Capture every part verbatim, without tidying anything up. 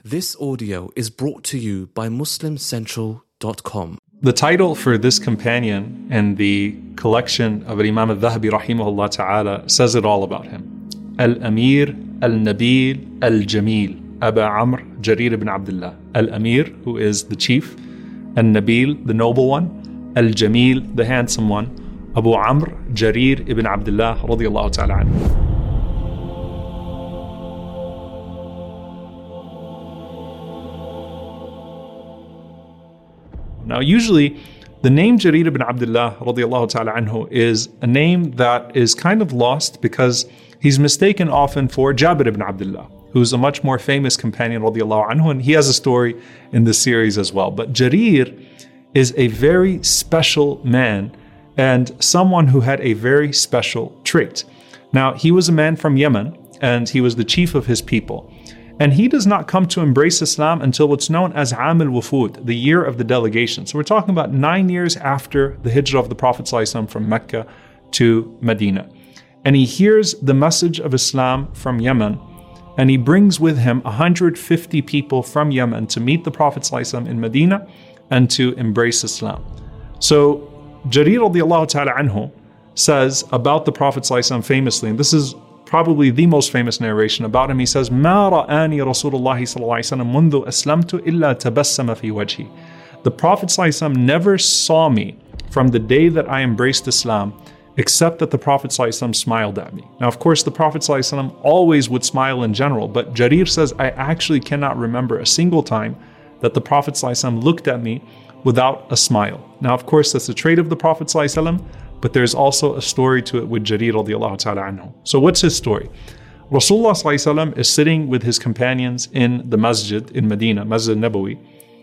This audio is brought to you by Muslim Central dot com. The title for this companion and the collection of Imam al-Dhahabi rahimahullah ta'ala says it all about him. Al-Amir, Al-Nabil, Al-Jamil, Aba Amr, Jarir ibn Abdullah. Al-Amir, who is the chief, Al-Nabil, the noble one, Al-Jamil, the handsome one, Abu Amr, Jarir ibn Abdullah radiyallahu ta'ala anhu. Now, usually, the name Jarir ibn Abdullah radiallahu ta'ala anhu is a name that is kind of lost because he's mistaken often for Jabir ibn Abdullah, who's a much more famous companion radiallahu anhu, and he has a story in this series as well. But Jarir is a very special man and someone who had a very special trait. Now, he was a man from Yemen, and he was the chief of his people. And he does not come to embrace Islam until what's known as Aam al-Wufud, the year of the delegation. So we're talking about nine years after the hijrah of the Prophet ﷺ from Mecca to Medina. And he hears the message of Islam from Yemen, and he brings with him one hundred fifty people from Yemen to meet the Prophet ﷺ in Medina and to embrace Islam. So Jarir radiallahu ta'ala anhu says about the Prophet ﷺ famously, and this is probably the most famous narration about him. He says, "Ma ra'ani Rasulullah sallallahu alaihi wasallam mundu aslamtu illa tabassama fi wajhi." The Prophet sallallahu alaihi wasallam never saw me from the day that I embraced Islam, except that the Prophet sallallahu alaihi wasallam smiled at me. Now, of course, the Prophet sallallahu alaihi wasallam always would smile in general, but Jarir says, I actually cannot remember a single time that the Prophet sallallahu alaihi wasallam looked at me without a smile. Now, of course, that's a trait of the Prophet sallallahu alaihi wasallam, but there's also a story to it with Jarir radiallahu ta'ala anhu. So what's his story? Rasulullah sallallahu alaihi wasallam is sitting with his companions in the masjid in Medina, Masjid Nabawi,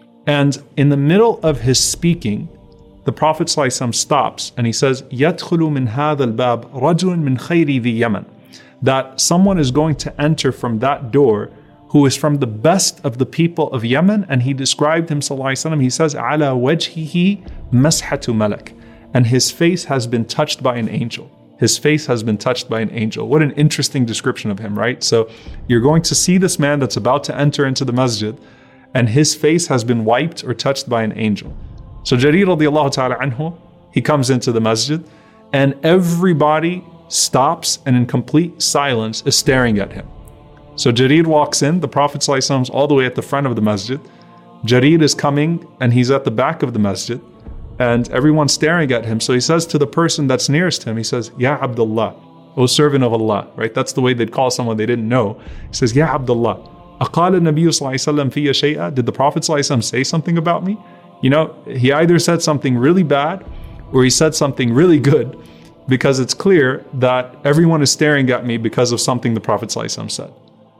and in the middle of his speaking, the Prophet sallallahu alaihi wasallam stops and he says, يَدْخُلُ مِنْ هَذَا الْبَابِ رَجُلٌ مِنْ خَيْرِ ذِي يَمَنٍ, that someone is going to enter from that door who is from the best of the people of Yemen, and he described him sallallahu alaihi wasallam, he says, عَلَى وَجْهِهِ مَسْحَةُ مَلَكٍ, and his face has been touched by an angel. His face has been touched by an angel. What an interesting description of him, right? So you're going to see this man that's about to enter into the masjid, and his face has been wiped or touched by an angel. So Jarir radiallahu ta'ala anhu, he comes into the masjid, and everybody stops and in complete silence is staring at him. So Jarir walks in, the Prophet ﷺ is all the way at the front of the masjid. Jarir is coming, and he's at the back of the masjid, and everyone's staring at him. So he says to the person that's nearest him, he says, Ya Abdullah, O servant of Allah, right? That's the way they'd call someone they didn't know. He says, Ya Abdullah, Aqala Nabi sallallahu alaihi wasallam fiya shay'a, did the Prophet sallallahu alaihi wasallam say something about me? You know, he either said something really bad or he said something really good, because it's clear that everyone is staring at me because of something the Prophet sallallahu alaihi wasallam said.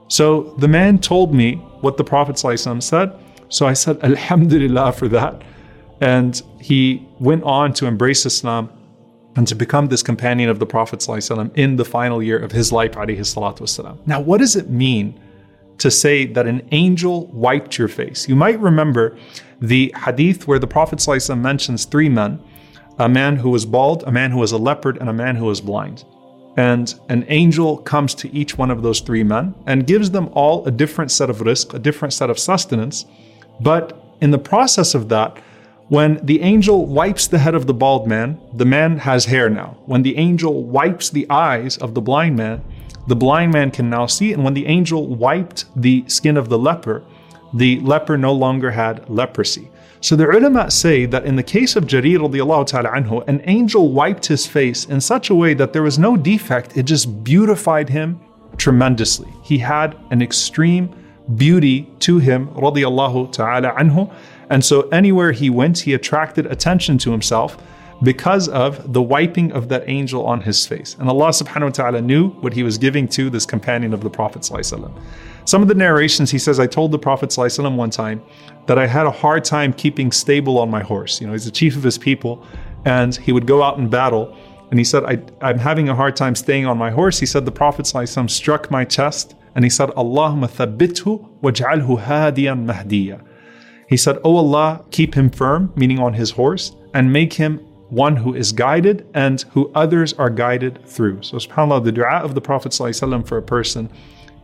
So the man told me what the Prophet sallallahu alaihi wasallam said. So I said, Alhamdulillah for that. And he went on to embrace Islam and to become this companion of the Prophet ﷺ in the final year of his life, alayhi salatu wasalam. Now, what does it mean to say that an angel wiped your face? You might remember the hadith where the Prophet ﷺ mentions three men, a man who was bald, a man who was a leopard, and a man who was blind. And an angel comes to each one of those three men and gives them all a different set of rizq, a different set of sustenance. But in the process of that, when the angel wipes the head of the bald man, the man has hair now. When the angel wipes the eyes of the blind man, the blind man can now see. And when the angel wiped the skin of the leper, the leper no longer had leprosy. So the ulama say that in the case of Jarir radiallahu ta'ala anhu, an angel wiped his face in such a way that there was no defect. It just beautified him tremendously. He had an extreme beauty to him radiallahu ta'ala anhu. And so anywhere he went, he attracted attention to himself because of the wiping of that angel on his face. And Allah subhanahu wa ta'ala knew what he was giving to this companion of the Prophet sallallahu alaihi wasallam. Some of the narrations, he says, I told the Prophet sallallahu alaihi wasallam one time that I had a hard time keeping stable on my horse. You know, he's the chief of his people, and he would go out in battle. And he said, I, I'm having a hard time staying on my horse. He said, the Prophet sallallahu alaihi wasallam struck my chest, and he said, Allahumma thabbithu waj'alhu hadiyan mahdiya. He said, oh Allah, keep him firm, meaning on his horse, and make him one who is guided and who others are guided through. So subhanAllah, the dua of the Prophet ﷺ for a person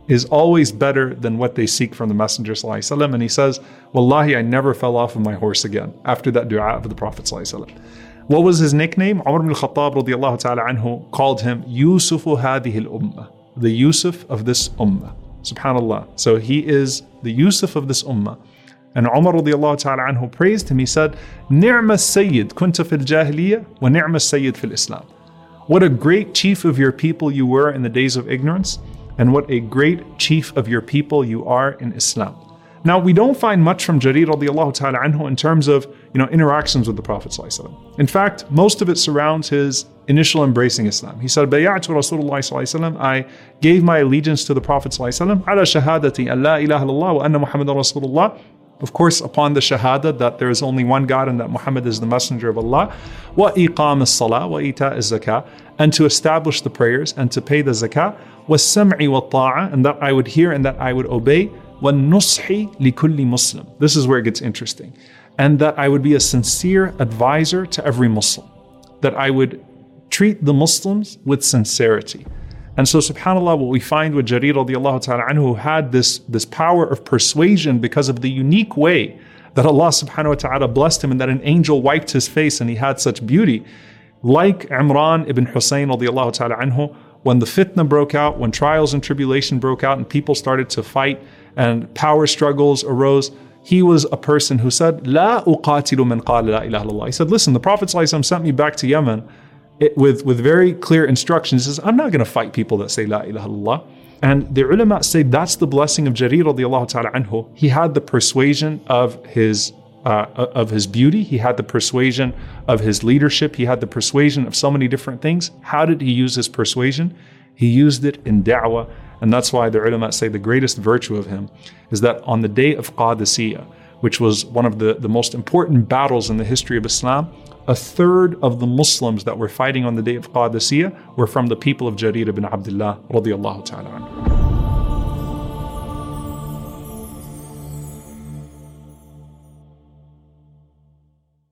is always better than what they seek from the Messenger sallallahu alaihi wasallam. And he says, Wallahi, I never fell off of my horse again after that dua of the Prophet sallallahu alaihi wasallam. What was his nickname? Umar ibn al-Khattab radiallahu ta'ala anhu called him Yusufu hadihi al-ummah, the Yusuf of this ummah. Subhanallah. So he is the Yusuf of this ummah. And Umar radiallahu ta'ala anhu praised him. He said, Ni'ma sayyid kunta fil jahiliyyah wa ni'ma sayyid fil Islam. What a great chief of your people you were in the days of ignorance, and what a great chief of your people you are in Islam. Now, we don't find much from Jarir radiallahu ta'ala anhu in terms of, you know, interactions with the Prophet sallallahu alaihi wasallam. In fact, most of it surrounds his initial embracing Islam. He said, Bay'atu Rasulullah sallallahu alaihi wasallam, I gave my allegiance to the Prophet sallallahu alaihi wasallam, ala shahadati an la ilaha illallah wa anna Muhammadan Rasulullah. Of course, upon the shahada that there is only one God and that Muhammad is the messenger of Allah, wa iqam as-salah wa ita az-zakah, and to establish the prayers and to pay the zakah, wa sam'i wa ta'a, and that I would hear and that I would obey, wa nushi li kulli Muslim. This is where it gets interesting. And that I would be a sincere advisor to every Muslim. That I would treat the Muslims with sincerity. And so, subhanAllah, what we find with Jarir radiallahu ta'ala anhu, who had this, this power of persuasion because of the unique way that Allah subhanahu wa ta'ala blessed him and that an angel wiped his face and he had such beauty. Like Imran ibn Hussein radiallahu ta'ala anhu, when the fitna broke out, when trials and tribulation broke out and people started to fight and power struggles arose, he was a person who said, La uqatilu man qala la ilaha illallah. He said, listen, the Prophet ﷺ sent me back to Yemen It, with, with very clear instructions. He says, I'm not going to fight people that say La ilaha illallah. And the ulama say that's the blessing of Jarir radiallahu ta'ala anhu. He had the persuasion of his uh, of his beauty. He had the persuasion of his leadership. He had the persuasion of so many different things. How did he use his persuasion? He used it in da'wah. And that's why the ulama say the greatest virtue of him is that on the day of Qadisiyah, which was one of the, the most important battles in the history of Islam, a third of the Muslims that were fighting on the day of Qadisiyah were from the people of Jarir ibn Abdullah radiallahu ta'ala anhu.